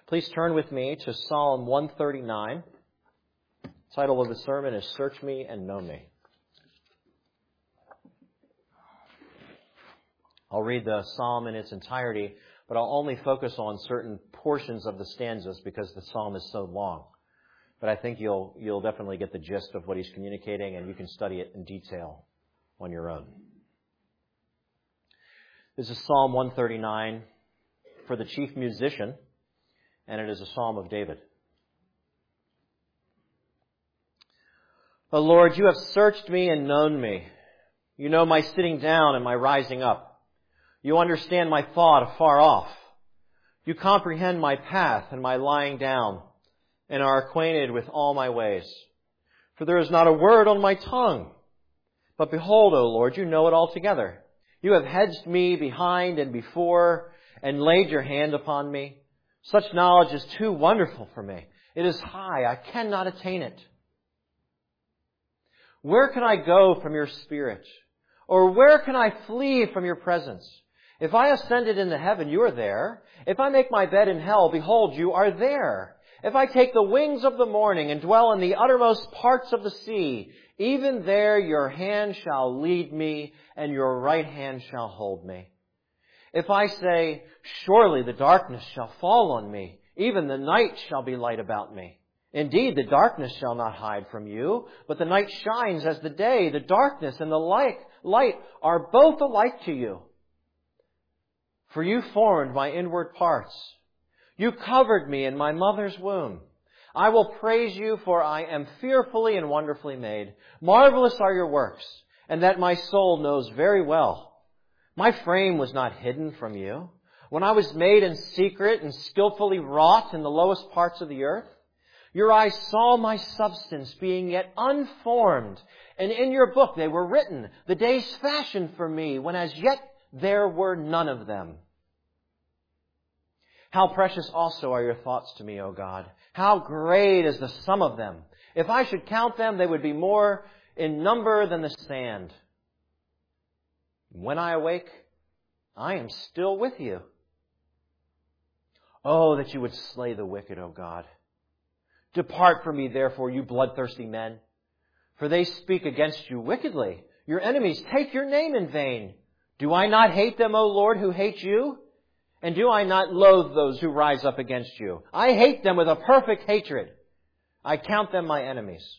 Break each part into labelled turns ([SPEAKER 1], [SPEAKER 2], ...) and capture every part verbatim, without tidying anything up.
[SPEAKER 1] Please turn with me to Psalm one thirty-nine. The title of the sermon is Search Me and Know Me. I'll read the psalm in its entirety, but I'll only focus on certain portions of the stanzas because the psalm is so long. But I think you'll you'll definitely get the gist of what he's communicating, and you can study it in detail on your own. This is Psalm one thirty-nine for the chief musician, and it is a psalm of David. O Lord, you have searched me and known me. You know my sitting down and my rising up. You understand my thought afar off. You comprehend my path and my lying down, and are acquainted with all my ways. For there is not a word on my tongue. But behold, O Lord, you know it altogether. You have hedged me behind and before, and laid your hand upon me. Such knowledge is too wonderful for me. It is high. I cannot attain it. Where can I go from your spirit? Or where can I flee from your presence? If I ascended into heaven, you are there. If I make my bed in hell, behold, you are there. If I take the wings of the morning and dwell in the uttermost parts of the sea, even there your hand shall lead me, and your right hand shall hold me. If I say, surely the darkness shall fall on me, even the night shall be light about me. Indeed, the darkness shall not hide from you, but the night shines as the day. The darkness and the light, light are both alike to you. For you formed my inward parts. You covered me in my mother's womb. I will praise you, for I am fearfully and wonderfully made. Marvelous are your works, and that my soul knows very well. My frame was not hidden from you when I was made in secret and skillfully wrought in the lowest parts of the earth. Your eyes saw my substance being yet unformed, and in your book they were written, the days fashioned for me, when as yet there were none of them. How precious also are your thoughts to me, O God. How great is the sum of them. If I should count them, they would be more in number than the sand. When I awake, I am still with you. Oh, that you would slay the wicked, O God. Depart from me, therefore, you bloodthirsty men, for they speak against you wickedly. Your enemies take your name in vain. Do I not hate them, O Lord, who hate you? And do I not loathe those who rise up against you? I hate them with a perfect hatred. I count them my enemies.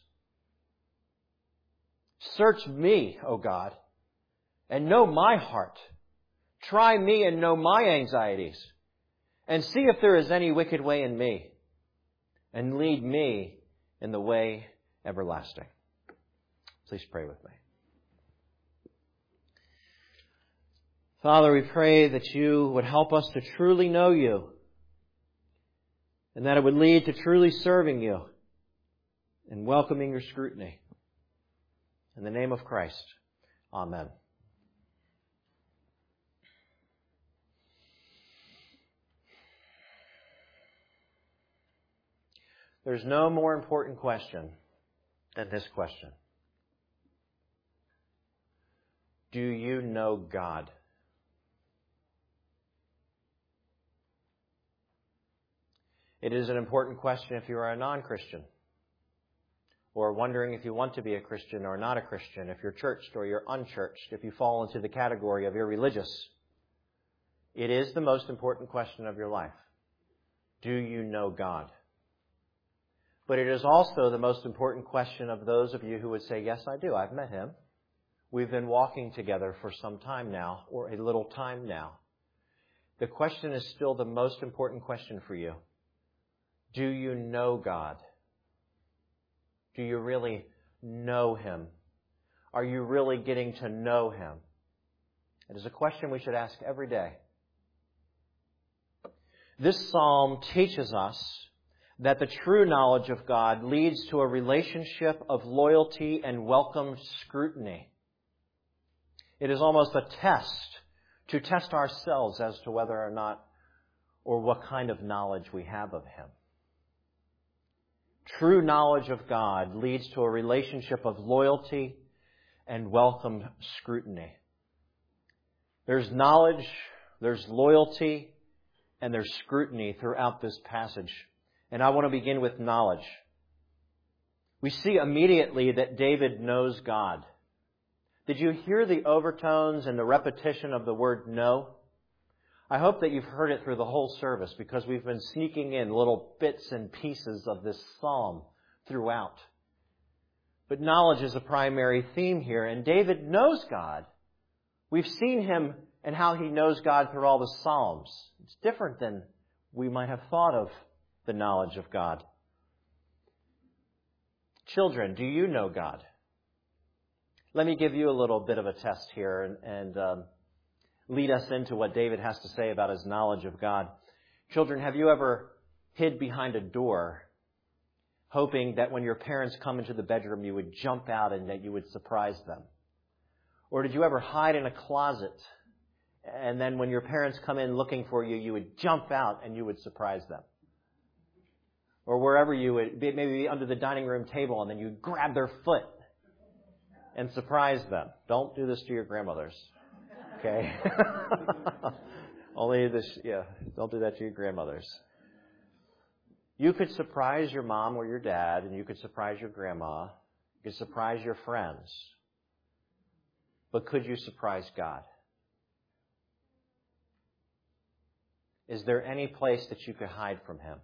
[SPEAKER 1] Search me, O God, and know my heart. Try me and know my anxieties, and see if there is any wicked way in me, and lead me in the way everlasting. Please pray with me. Father, we pray that you would help us to truly know you, and that it would lead to truly serving you and welcoming your scrutiny. In the name of Christ, amen. There's no more important question than this question. Do you know God? It is an important question if you are a non-Christian, or wondering if you want to be a Christian or not a Christian, if you're churched or you're unchurched, if you fall into the category of irreligious. It is the most important question of your life. Do you know God? But it is also the most important question of those of you who would say, yes, I do. I've met him. We've been walking together for some time now, or a little time now. The question is still the most important question for you. Do you know God? Do you really know him? Are you really getting to know him? It is a question we should ask every day. This psalm teaches us that the true knowledge of God leads to a relationship of loyalty and welcome scrutiny. It is almost a test to test ourselves as to whether or not or what kind of knowledge we have of him. True knowledge of God leads to a relationship of loyalty and welcome scrutiny. There's knowledge, there's loyalty, and there's scrutiny throughout this passage. And I want to begin with knowledge. We see immediately that David knows God. Did you hear the overtones and the repetition of the word know? I hope that you've heard it through the whole service because we've been sneaking in little bits and pieces of this psalm throughout. But knowledge is a primary theme here, and David knows God. We've seen him and how he knows God through all the Psalms. It's different than we might have thought of the knowledge of God. Children, do you know God? Let me give you a little bit of a test here and, and um, lead us into what David has to say about his knowledge of God. Children, have you ever hid behind a door hoping that when your parents come into the bedroom you would jump out and that you would surprise them? Or did you ever hide in a closet and then when your parents come in looking for you, you would jump out and you would surprise them? Or wherever you would, maybe under the dining room table, and then you grab their foot and surprise them. Don't do this to your grandmothers, okay? Only this, yeah, don't do that to your grandmothers. You could surprise your mom or your dad, and you could surprise your grandma. You could surprise your friends. But could you surprise God? Is there any place that you could hide from Him?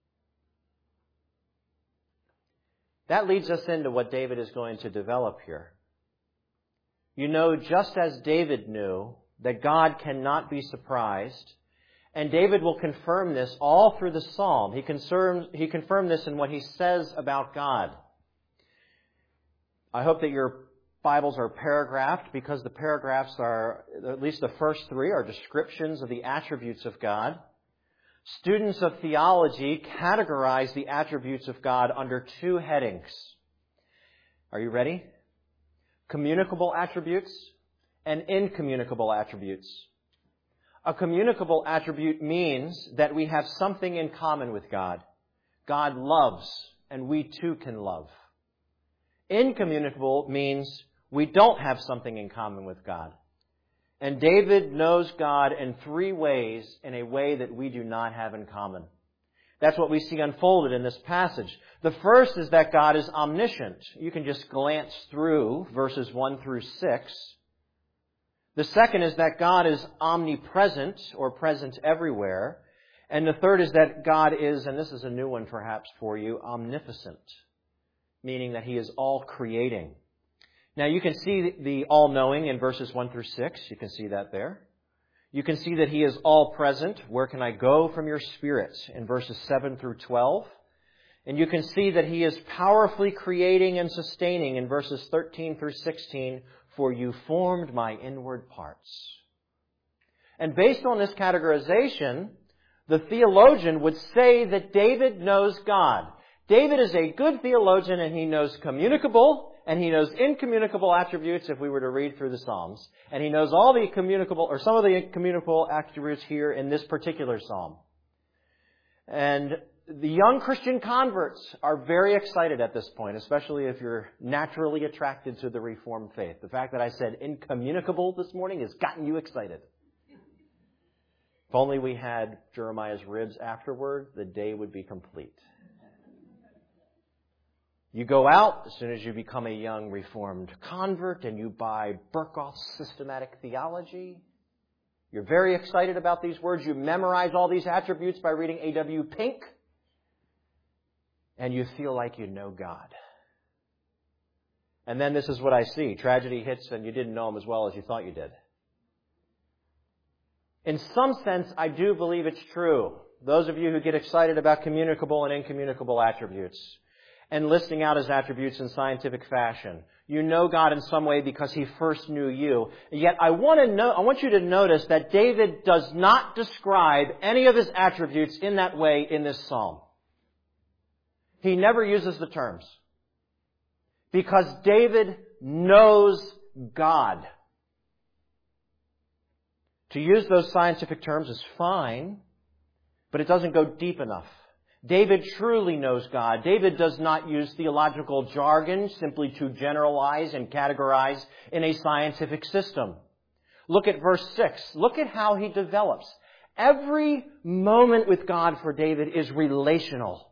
[SPEAKER 1] That leads us into what David is going to develop here. You know, just as David knew that God cannot be surprised, and David will confirm this all through the psalm. He confirms, he confirmed this in what he says about God. I hope that your Bibles are paragraphed because the paragraphs are, at least the first three, are descriptions of the attributes of God. Students of theology categorize the attributes of God under two headings. Are you ready? Communicable attributes and incommunicable attributes. A communicable attribute means that we have something in common with God. God loves, and we too can love. Incommunicable means we don't have something in common with God. And David knows God in three ways, in a way that we do not have in common. That's what we see unfolded in this passage. The first is that God is omniscient. You can just glance through verses one through six. The second is that God is omnipresent, or present everywhere. And the third is that God is, and this is a new one perhaps for you, omnipotent, meaning that He is all-creating. Now you can see the all-knowing in verses one through six. You can see that there. You can see that He is all-present. Where can I go from your Spirit? In verses seven through twelve. And you can see that He is powerfully creating and sustaining in verses thirteen through sixteen. For you formed my inward parts. And based on this categorization, the theologian would say that David knows God. David is a good theologian, and he knows communicable and he knows incommunicable attributes if we were to read through the Psalms. And he knows all the communicable, or some of the incommunicable attributes here in this particular Psalm. And the young Christian converts are very excited at this point, especially if you're naturally attracted to the Reformed faith. The fact that I said incommunicable this morning has gotten you excited. If only we had Jeremiah's ribs afterward, the day would be complete. You go out as soon as you become a young Reformed convert and you buy Berkhoff's Systematic Theology. You're very excited about these words. You memorize all these attributes by reading A W Pink. And you feel like you know God. And then this is what I see. Tragedy hits and you didn't know Him as well as you thought you did. In some sense, I do believe it's true. Those of you who get excited about communicable and incommunicable attributes and listing out His attributes in scientific fashion, you know God in some way because He first knew you. Yet I want to know, I want you to notice that David does not describe any of His attributes in that way in this psalm. He never uses the terms. Because David knows God. To use those scientific terms is fine, but it doesn't go deep enough. David truly knows God. David does not use theological jargon simply to generalize and categorize in a scientific system. Look at verse six. Look at how he develops. Every moment with God for David is relational.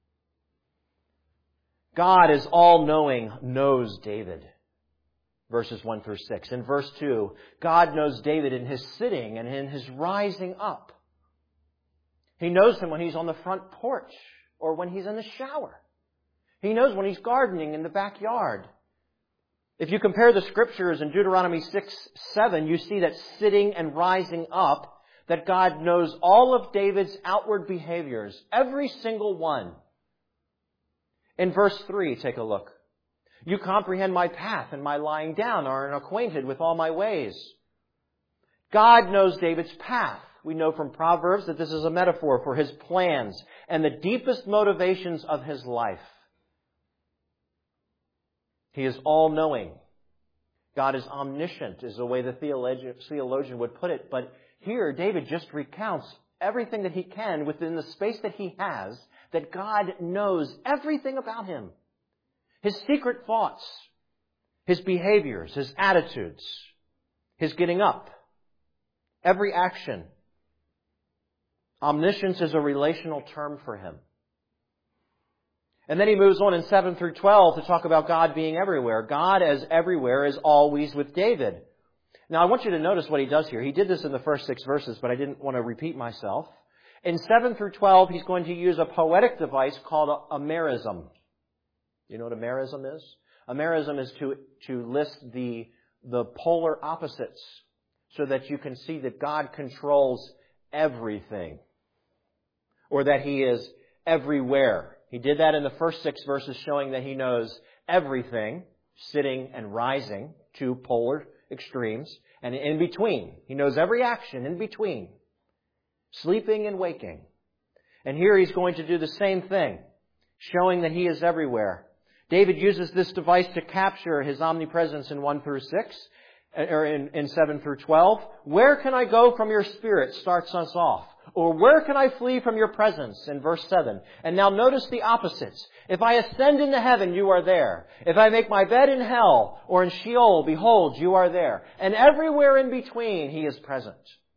[SPEAKER 1] God is all-knowing, knows David. Verses one through six. In verse two, God knows David in his sitting and in his rising up. He knows him when he's on the front porch or when he's in the shower. He knows when he's gardening in the backyard. If you compare the scriptures in Deuteronomy six, seven, you see that sitting and rising up, that God knows all of David's outward behaviors, every single one. In verse three, take a look. You comprehend my path and my lying down, are acquainted with all my ways. God knows David's path. We know from Proverbs that this is a metaphor for his plans and the deepest motivations of his life. He is all-knowing. God is omniscient, is the way the theologian would put it. But here, David just recounts everything that he can within the space that he has, that God knows everything about him. His secret thoughts, his behaviors, his attitudes, his getting up, every action. Omniscience is a relational term for him. And then he moves on in seven through twelve to talk about God being everywhere. God as everywhere is always with David. Now I want you to notice what he does here. He did this in the first six verses, but I didn't want to repeat myself. In seven through twelve, he's going to use a poetic device called a, a merism. You know what a merism is? A merism is to, to list the, the polar opposites so that you can see that God controls everything, or that he is everywhere. He did that in the first six verses, showing that he knows everything, sitting and rising, two polar extremes, and in between. He knows every action in between, sleeping and waking. And here he's going to do the same thing, showing that he is everywhere. David uses this device to capture his omnipresence in one through six, or in, in seven through twelve. Where can I go from your spirit starts us off. Or where can I flee from your presence in verse seven. And now notice the opposites. If I ascend into heaven, you are there. If I make my bed in hell or in Sheol, behold, you are there. And everywhere in between, he is present.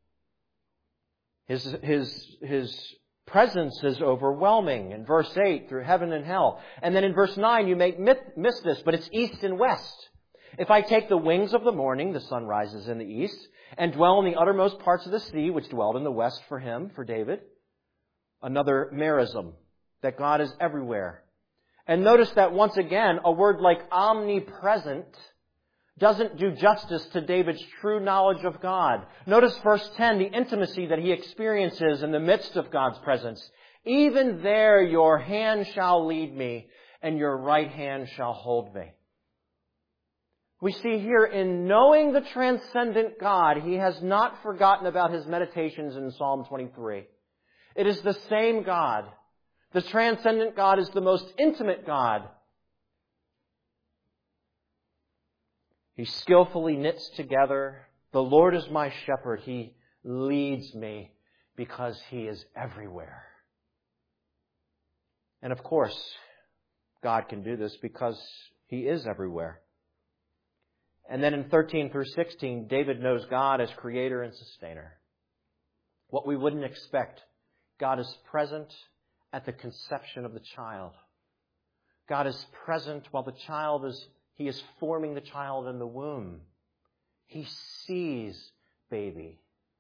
[SPEAKER 1] His, his, his presence is overwhelming in verse eight through heaven and hell. And then in verse nine, you may miss this, but it's east and west. If I take the wings of the morning, the sun rises in the east, and dwell in the uttermost parts of the sea, which dwelled in the west for him, for David. Another merism, that God is everywhere. And notice that once again, a word like omnipresent doesn't do justice to David's true knowledge of God. Notice verse ten, the intimacy that he experiences in the midst of God's presence. Even there your hand shall lead me, and your right hand shall hold me. We see here, in knowing the transcendent God, he has not forgotten about his meditations in Psalm twenty-three. It is the same God. The transcendent God is the most intimate God. He skillfully knits together. The Lord is my shepherd. He leads me because he is everywhere. And of course, God can do this because he is everywhere. And then in thirteen through sixteen, David knows God as creator and sustainer. What we wouldn't expect. God is present at the conception of the child. God is present while the child is, he is forming the child in the womb. He sees baby.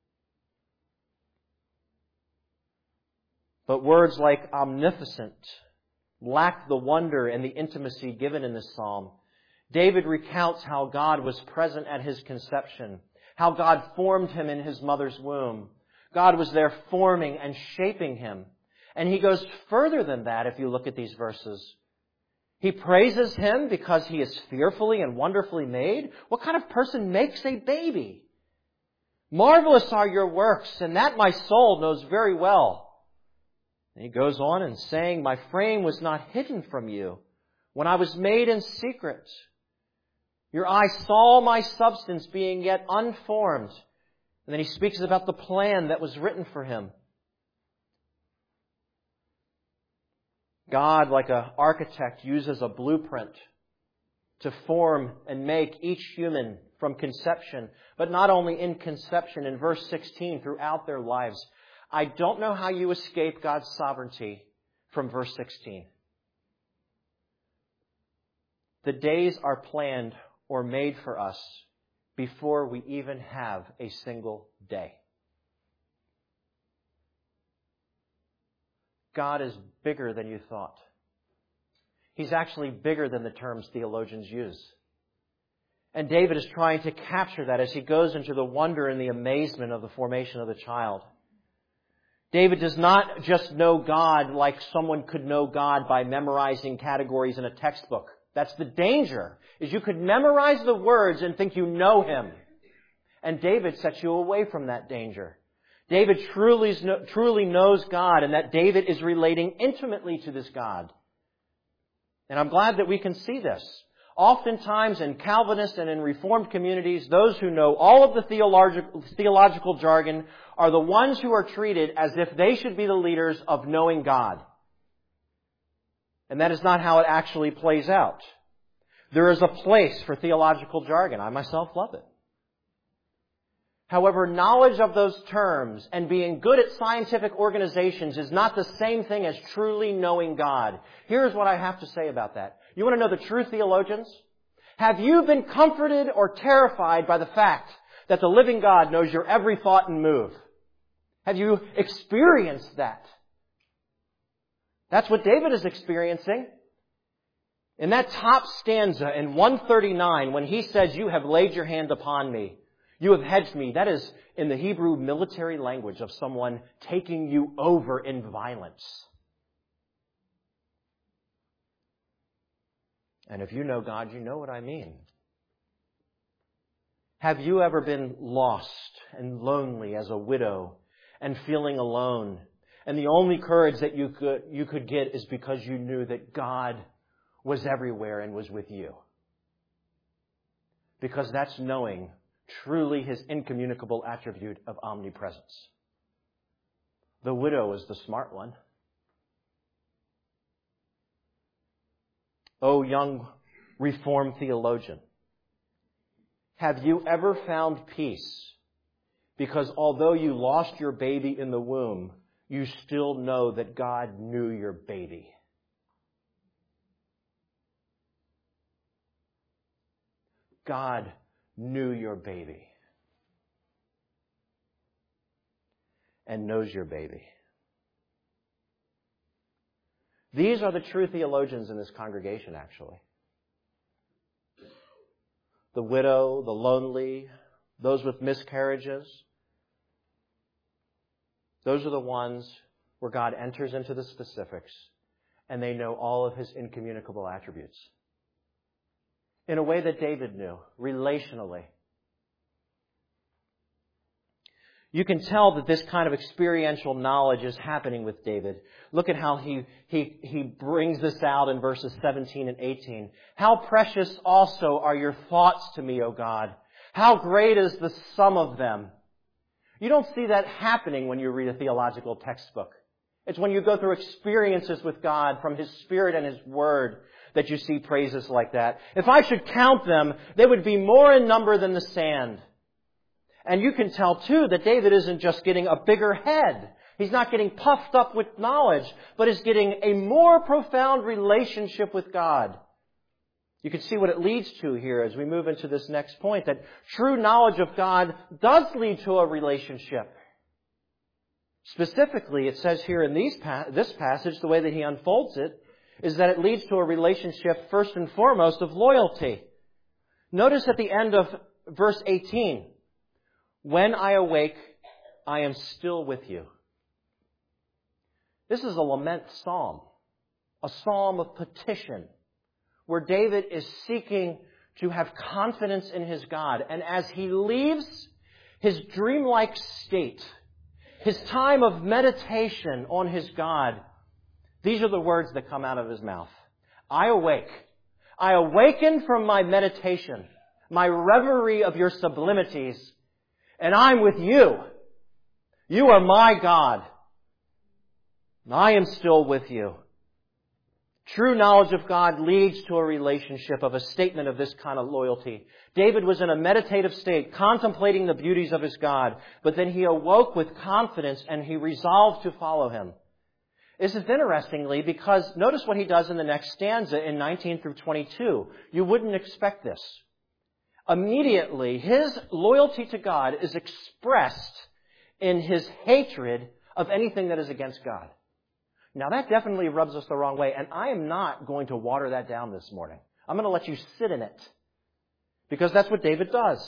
[SPEAKER 1] But words like omnipotent lack the wonder and the intimacy given in this psalm. David recounts how God was present at his conception, how God formed him in his mother's womb. God was there forming and shaping him. And he goes further than that if you look at these verses. He praises him because he is fearfully and wonderfully made. What kind of person makes a baby? Marvelous are your works, and that my soul knows very well. And he goes on and saying, my frame was not hidden from you when I was made in secret. Your eye saw my substance being yet unformed. And then he speaks about the plan that was written for him. God, like an architect, uses a blueprint to form and make each human from conception, but not only in conception, in verse sixteen, throughout their lives. I don't know how you escape God's sovereignty from verse sixteen. The days are planned or made for us before we even have a single day. God is bigger than you thought. He's actually bigger than the terms theologians use. And David is trying to capture that as he goes into the wonder and the amazement of the formation of the child. David does not just know God like someone could know God by memorizing categories in a textbook. That's the danger, is you could memorize the words and think you know Him. And David sets you away from that danger. David truly, truly knows God, and that David is relating intimately to this God. And I'm glad that we can see this. Oftentimes in Calvinist and in Reformed communities, those who know all of the theological, theological jargon are the ones who are treated as if they should be the leaders of knowing God. And that is not how it actually plays out. There is a place for theological jargon. I myself love it. However, knowledge of those terms and being good at scientific organizations is not the same thing as truly knowing God. Here's what I have to say about that. You want to know the true theologians? Have you been comforted or terrified by the fact that the living God knows your every thought and move? Have you experienced that? That's what David is experiencing. In that top stanza in one thirty-nine, when he says, "You have laid your hand upon me, you have hedged me," that is in the Hebrew military language of someone taking you over in violence. And if you know God, you know what I mean. Have you ever been lost and lonely as a widow and feeling alone? And the only courage that you could, you could get is because you knew that God was everywhere and was with you. Because that's knowing truly His incommunicable attribute of omnipresence. The widow is the smart one. Oh, young Reformed theologian, have you ever found peace because although you lost your baby in the womb, you still know that God knew your baby? God knew your baby and knows your baby. These are the true theologians in this congregation, actually. The widow, the lonely, those with miscarriages. Those are the ones where God enters into the specifics and they know all of His incommunicable attributes. In a way that David knew, relationally. You can tell that this kind of experiential knowledge is happening with David. Look at how he, he, he brings this out in verses seventeen and eighteen. "How precious also are your thoughts to me, O God. How great is the sum of them." You don't see that happening when you read a theological textbook. It's when you go through experiences with God from His Spirit and His Word that you see praises like that. If I should count them, they would be more in number than the sand. And you can tell, too, that David isn't just getting a bigger head. He's not getting puffed up with knowledge, but is getting a more profound relationship with God. You can see what it leads to here as we move into this next point, that true knowledge of God does lead to a relationship. Specifically, it says here in these pa- this passage, the way that he unfolds it, is that it leads to a relationship first and foremost of loyalty. Notice at the end of verse eighteen, "When I awake, I am still with you." This is a lament psalm, a psalm of petition, where David is seeking to have confidence in his God. And as he leaves his dreamlike state, his time of meditation on his God, these are the words that come out of his mouth. "I awake. I awaken from my meditation, my reverie of your sublimities, and I'm with you. You are my God. I am still with you." True knowledge of God leads to a relationship of a statement of this kind of loyalty. David was in a meditative state, contemplating the beauties of his God, but then he awoke with confidence and he resolved to follow him. This is interestingly because notice what he does in the next stanza in nineteen through twenty-two. You wouldn't expect this. Immediately, his loyalty to God is expressed in his hatred of anything that is against God. Now that definitely rubs us the wrong way, and I am not going to water that down this morning. I'm going to let you sit in it, because that's what David does.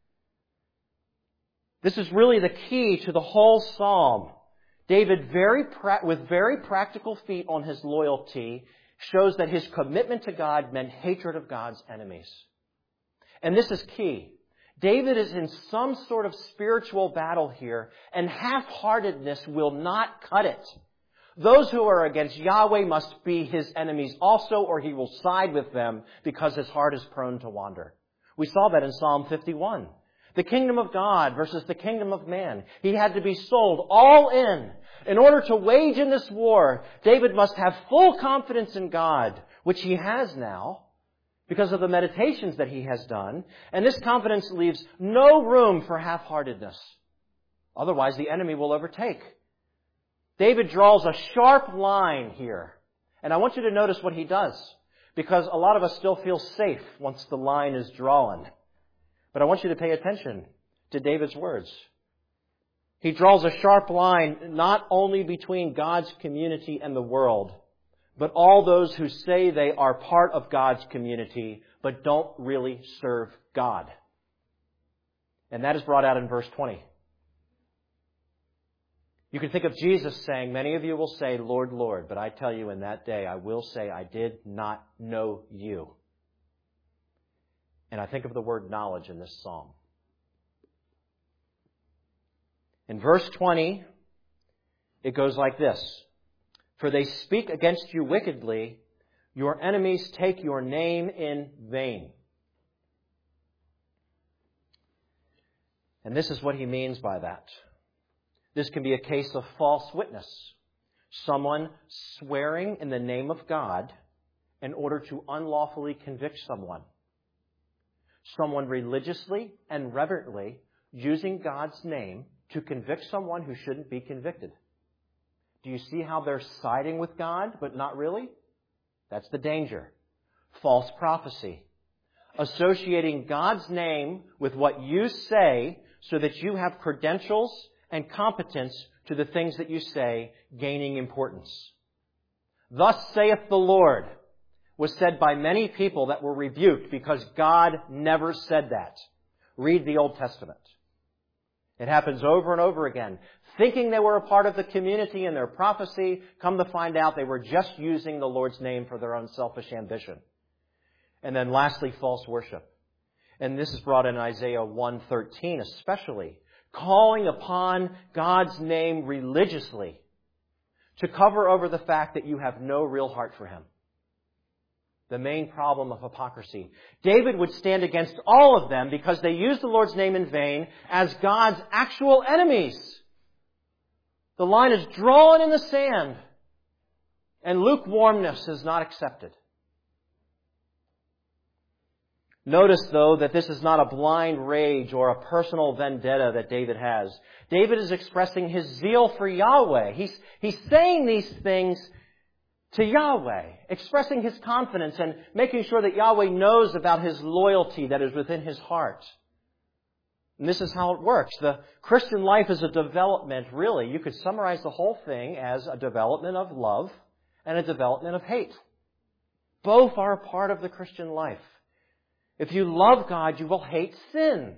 [SPEAKER 1] This is really the key to the whole psalm. David, very pra- with very practical feet on his loyalty, shows that his commitment to God meant hatred of God's enemies. And this is key. David is in some sort of spiritual battle here, and half-heartedness will not cut it. Those who are against Yahweh must be his enemies also, or he will side with them because his heart is prone to wander. We saw that in Psalm fifty-one. The kingdom of God versus the kingdom of man. He had to be sold all in. In order to wage in this war, David must have full confidence in God, which he has now because of the meditations that he has done. And this confidence leaves no room for half-heartedness. Otherwise, the enemy will overtake. David draws a sharp line here. And I want you to notice what he does, because a lot of us still feel safe once the line is drawn. But I want you to pay attention to David's words. He draws a sharp line not only between God's community and the world, but all those who say they are part of God's community, but don't really serve God. And that is brought out in verse twenty. You can think of Jesus saying, many of you will say, Lord, Lord, but I tell you in that day I will say, I did not know you. And I think of the word knowledge in this psalm. In verse twenty, it goes like this. For they speak against you wickedly, your enemies take your name in vain. And this is what he means by that. This can be a case of false witness. Someone swearing in the name of God in order to unlawfully convict someone. Someone religiously and reverently using God's name to convict someone who shouldn't be convicted. Do you see how they're siding with God, but not really? That's the danger. False prophecy. Associating God's name with what you say so that you have credentials and competence to the things that you say, gaining importance. Thus saith the Lord was said by many people that were rebuked because God never said that. Read the Old Testament. It happens over and over again. Thinking they were a part of the community in their prophecy, come to find out they were just using the Lord's name for their own selfish ambition. And then lastly, false worship. And this is brought in Isaiah one thirteen especially. Calling upon God's name religiously to cover over the fact that you have no real heart for Him. The main problem of hypocrisy. David would stand against all of them because they used the Lord's name in vain as God's actual enemies. The line is drawn in the sand, and lukewarmness is not accepted. Notice, though, that this is not a blind rage or a personal vendetta that David has. David is expressing his zeal for Yahweh. He's, he's saying these things to Yahweh, expressing his confidence and making sure that Yahweh knows about his loyalty that is within his heart. And this is how it works. The Christian life is a development, really. You could summarize the whole thing as a development of love and a development of hate. Both are a part of the Christian life. If you love God, you will hate sin.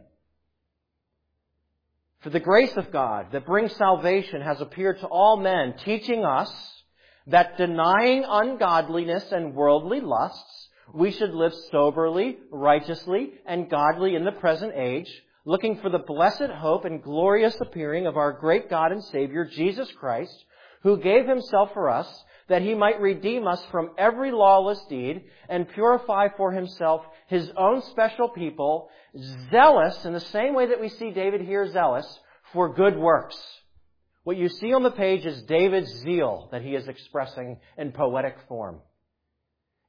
[SPEAKER 1] For the grace of God that brings salvation has appeared to all men, teaching us that denying ungodliness and worldly lusts, we should live soberly, righteously, and godly in the present age, looking for the blessed hope and glorious appearing of our great God and Savior, Jesus Christ, who gave Himself for us, that He might redeem us from every lawless deed and purify for Himself His own special people, zealous, in the same way that we see David here zealous, for good works. What you see on the page is David's zeal that he is expressing in poetic form.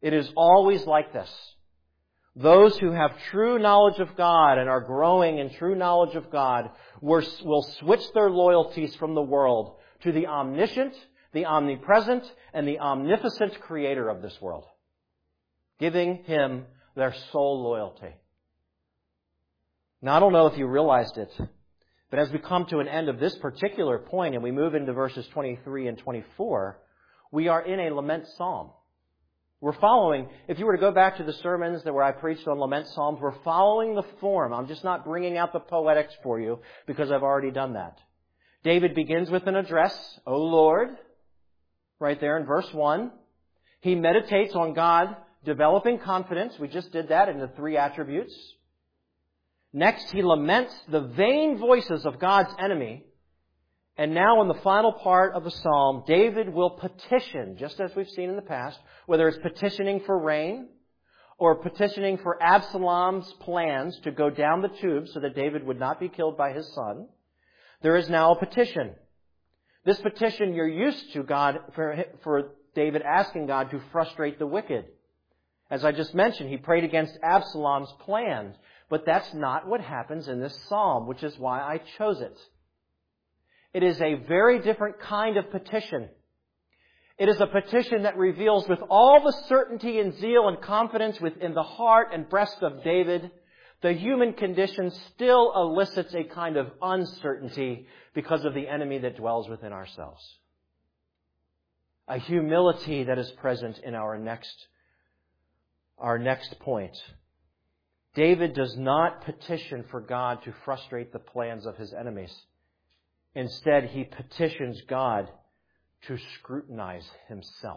[SPEAKER 1] It is always like this. Those who have true knowledge of God and are growing in true knowledge of God will switch their loyalties from the world to the omniscient, the omnipresent, and the omnificent Creator of this world, giving Him their sole loyalty. Now, I don't know if you realized it, but as we come to an end of this particular point and we move into verses twenty-three and twenty-four, we are in a lament psalm. We're following, if you were to go back to the sermons that where I preached on lament psalms, we're following the form. I'm just not bringing out the poetics for you because I've already done that. David begins with an address, O Lord, right there in verse one. He meditates on God, developing confidence. We just did that in the three attributes. Next, he laments the vain voices of God's enemy. And now in the final part of the psalm, David will petition, just as we've seen in the past, whether it's petitioning for rain or petitioning for Absalom's plans to go down the tube so that David would not be killed by his son. There is now a petition. This petition you're used to God, for, for David asking God to frustrate the wicked. As I just mentioned, he prayed against Absalom's plans. But that's not what happens in this psalm, which is why I chose it. It is a very different kind of petition. It is a petition that reveals with all the certainty and zeal and confidence within the heart and breast of David, the human condition still elicits a kind of uncertainty because of the enemy that dwells within ourselves. A humility that is present in our next, our next point. David does not petition for God to frustrate the plans of his enemies. Instead, he petitions God to scrutinize himself.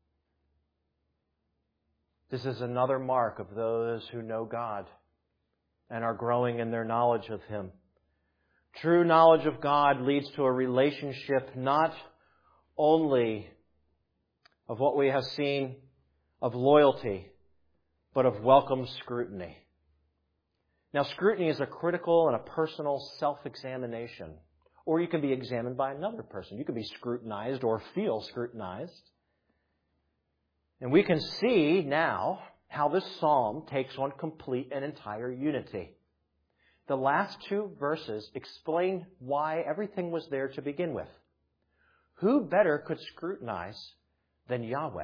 [SPEAKER 1] This is another mark of those who know God and are growing in their knowledge of Him. True knowledge of God leads to a relationship not only of what we have seen of loyalty, but of welcome scrutiny. Now, scrutiny is a critical and a personal self-examination. Or you can be examined by another person. You can be scrutinized or feel scrutinized. And we can see now how this psalm takes on complete and entire unity. The last two verses explain why everything was there to begin with. Who better could scrutinize than Yahweh?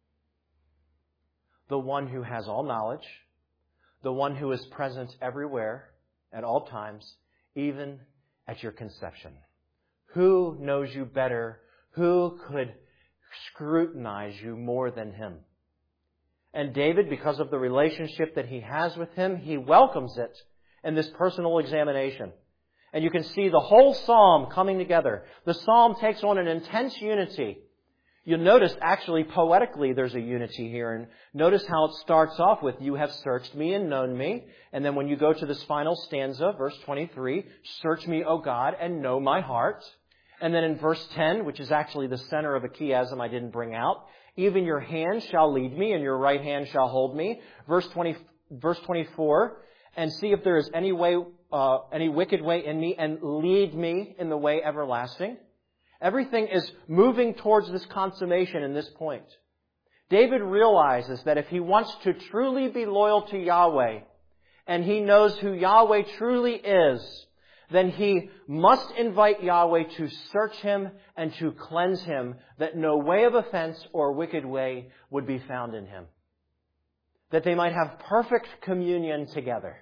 [SPEAKER 1] The one who has all knowledge, the one who is present everywhere, at all times, even at your conception. Who knows you better? Who could scrutinize you more than Him? And David, because of the relationship that he has with Him, he welcomes it in this personal examination. And you can see the whole psalm coming together. The psalm takes on an intense unity. You'll notice, actually, poetically, there's a unity here. And notice how it starts off with, you have searched me and known me. And then when you go to this final stanza, verse twenty-three, search me, O God, and know my heart. And then in verse ten, which is actually the center of a chiasm I didn't bring out, even your hand shall lead me, and your right hand shall hold me. Verse twenty, verse twenty-four, and see if there is any way, uh, any wicked way in me, and lead me in the way everlasting. Everything is moving towards this consummation in this point. David realizes that if he wants to truly be loyal to Yahweh, and he knows who Yahweh truly is, then he must invite Yahweh to search him and to cleanse him, that no way of offense or wicked way would be found in him. That they might have perfect communion together.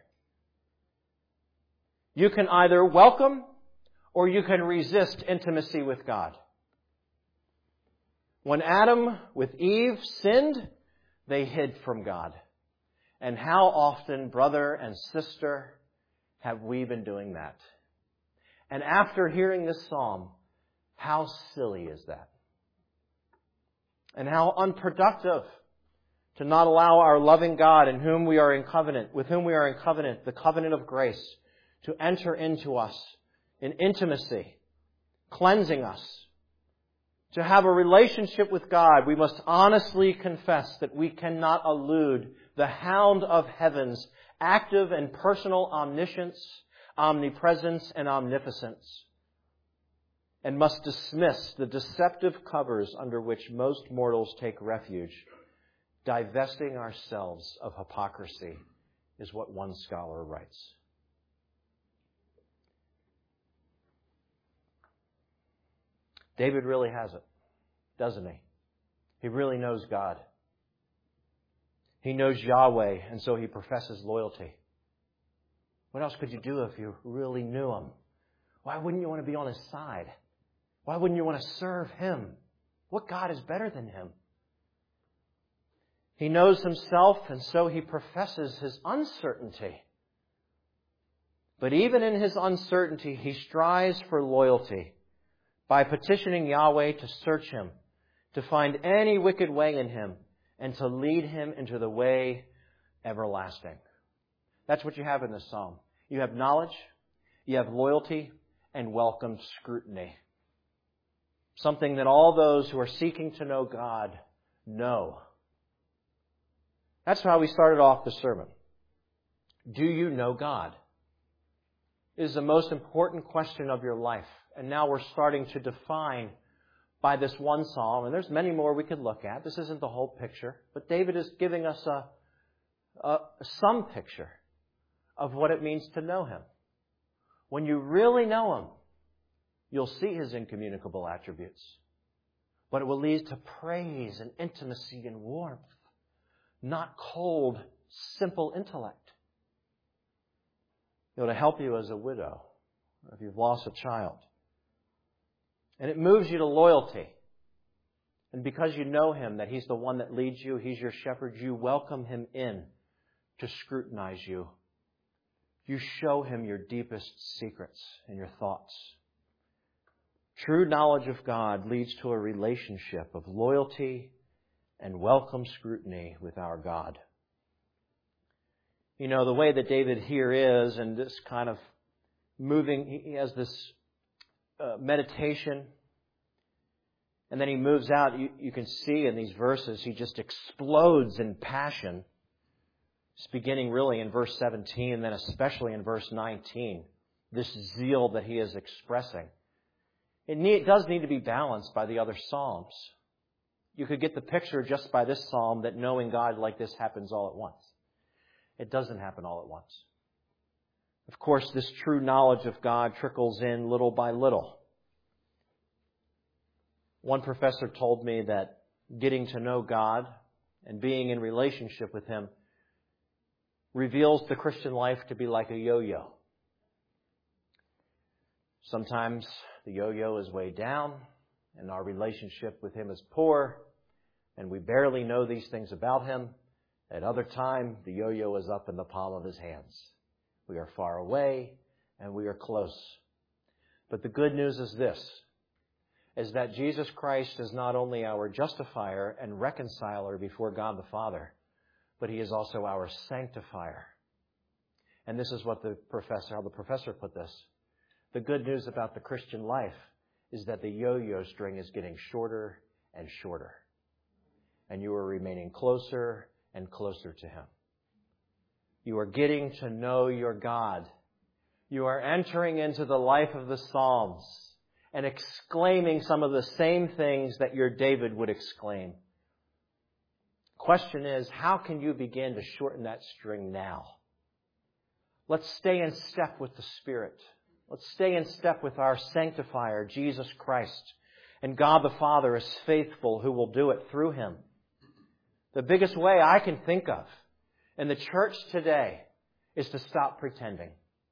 [SPEAKER 1] You can either welcome or you can resist intimacy with God. When Adam with Eve sinned, they hid from God. And how often, brother and sister, have we been doing that? And after hearing this psalm, how silly is that? And how unproductive to not allow our loving God in whom we are in covenant, with whom we are in covenant, the covenant of grace, to enter into us in intimacy, cleansing us. To have a relationship with God, we must honestly confess that we cannot elude the hound of heaven's active and personal omniscience, omnipresence, and omnipotence, and must dismiss the deceptive covers under which most mortals take refuge divesting ourselves of hypocrisy, is what one scholar writes. David really has it, doesn't he? He really knows God. He knows Yahweh, and so he professes loyalty. What else could you do if you really knew Him? Why wouldn't you want to be on His side? Why wouldn't you want to serve Him? What God is better than Him? He knows Himself, and so He professes His uncertainty. But even in His uncertainty, He strives for loyalty by petitioning Yahweh to search Him, to find any wicked way in Him, and to lead Him into the way everlasting. That's what you have in this psalm. You have knowledge, you have loyalty, and welcome scrutiny. Something that all those who are seeking to know God know. That's how we started off the sermon. Do you know God? It is the most important question of your life. And now we're starting to define by this one psalm, and there's many more we could look at. This isn't the whole picture, but David is giving us a, a some picture of what it means to know Him. When you really know Him, you'll see His incommunicable attributes. But it will lead to praise and intimacy and warmth, not cold, simple intellect. It'll help you as a widow, or if you've lost a child. And it moves you to loyalty. And because you know Him, that He's the one that leads you, He's your shepherd, you welcome Him in to scrutinize you. You show Him your deepest secrets and your thoughts. True knowledge of God leads to a relationship of loyalty and welcome scrutiny with our God. You know, the way that David here is, and this kind of moving, he has this uh, meditation, and then he moves out. You, you can see in these verses, he just explodes in passion. It's beginning really in verse seventeen, and then especially in verse nineteen, this zeal that he is expressing. It, need, it does need to be balanced by the other psalms. You could get the picture just by this psalm that knowing God like this happens all at once. It doesn't happen all at once. Of course, this true knowledge of God trickles in little by little. One professor told me that getting to know God and being in relationship with Him reveals the Christian life to be like a yo-yo. Sometimes the yo-yo is way down and our relationship with Him is poor and we barely know these things about Him. At other time, the yo-yo is up in the palm of His hands. We are far away and we are close. But the good news is this, is that Jesus Christ is not only our justifier and reconciler before God the Father, but He is also our sanctifier. And this is what the professor, how the professor put this. The good news about the Christian life is that the yo-yo string is getting shorter and shorter. And you are remaining closer and closer to Him. You are getting to know your God. You are entering into the life of the Psalms and exclaiming some of the same things that your David would exclaim. Question is, how can you begin to shorten that string now? Let's stay in step with the Spirit. Let's stay in step with our sanctifier, Jesus Christ. And God the Father is faithful, who will do it through Him. The biggest way I can think of in the church today is to stop pretending.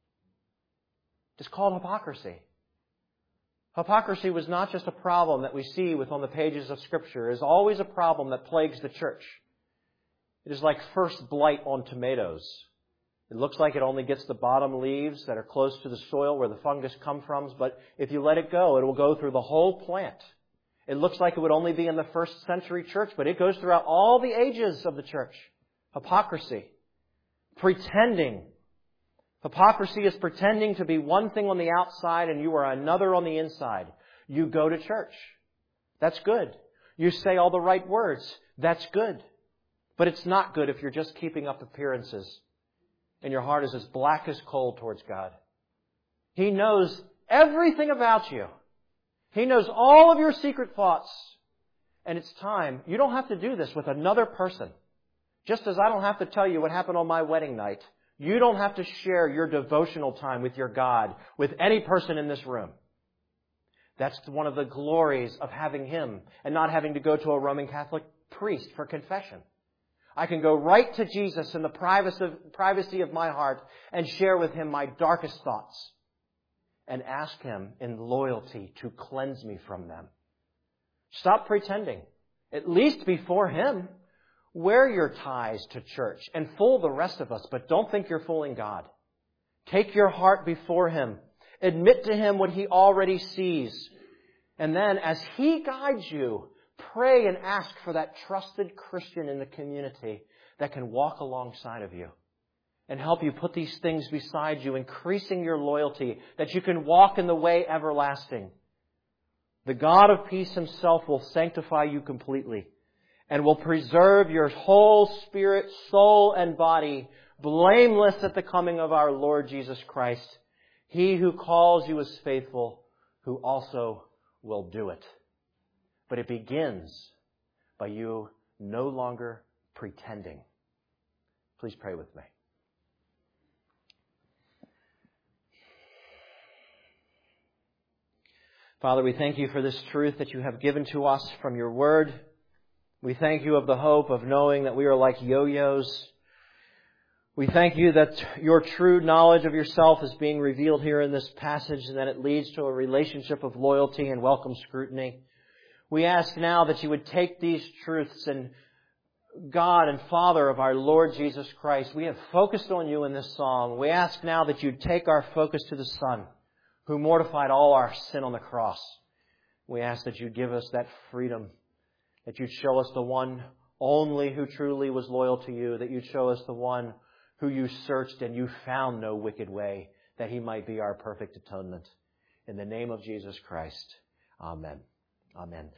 [SPEAKER 1] It's called hypocrisy. Hypocrisy was not just a problem that we see with on the pages of Scripture. It is always a problem that plagues the church. It is like first blight on tomatoes. It looks like it only gets the bottom leaves that are close to the soil where the fungus comes from, but if you let it go, it will go through the whole plant. It looks like it would only be in the first century church, but it goes throughout all the ages of the church. Hypocrisy. Pretending. Hypocrisy is pretending to be one thing on the outside and you are another on the inside. You go to church. That's good. You say all the right words. That's good. But it's not good if you're just keeping up appearances and your heart is as black as coal towards God. He knows everything about you. He knows all of your secret thoughts. And it's time. You don't have to do this with another person. Just as I don't have to tell you what happened on my wedding night, you don't have to share your devotional time with your God with any person in this room. That's one of the glories of having Him and not having to go to a Roman Catholic priest for confession. I can go right to Jesus in the privacy of my heart and share with Him my darkest thoughts and ask Him in loyalty to cleanse me from them. Stop pretending. At least before Him, wear your ties to church and fool the rest of us, but don't think you're fooling God. Take your heart before Him. Admit to Him what He already sees. And then, as He guides you, pray and ask for that trusted Christian in the community that can walk alongside of you and help you put these things beside you, increasing your loyalty, that you can walk in the way everlasting. The God of peace Himself will sanctify you completely and will preserve your whole spirit, soul, and body blameless at the coming of our Lord Jesus Christ. He who calls you is faithful, who also will do it. But it begins by you no longer pretending. Please pray with me. Father, we thank You for this truth that You have given to us from Your Word. We thank You of the hope of knowing that we are like yo-yos. We thank You that Your true knowledge of Yourself is being revealed here in this passage and that it leads to a relationship of loyalty and welcome scrutiny. We ask now that You would take these truths and God and Father of our Lord Jesus Christ, we have focused on You in this song. We ask now that You'd take our focus to the Son, who mortified all our sin on the cross. We ask that You'd give us that freedom, that You'd show us the one only who truly was loyal to You, that You'd show us the one who You searched and You found no wicked way, that He might be our perfect atonement. In the name of Jesus Christ, amen. Amen.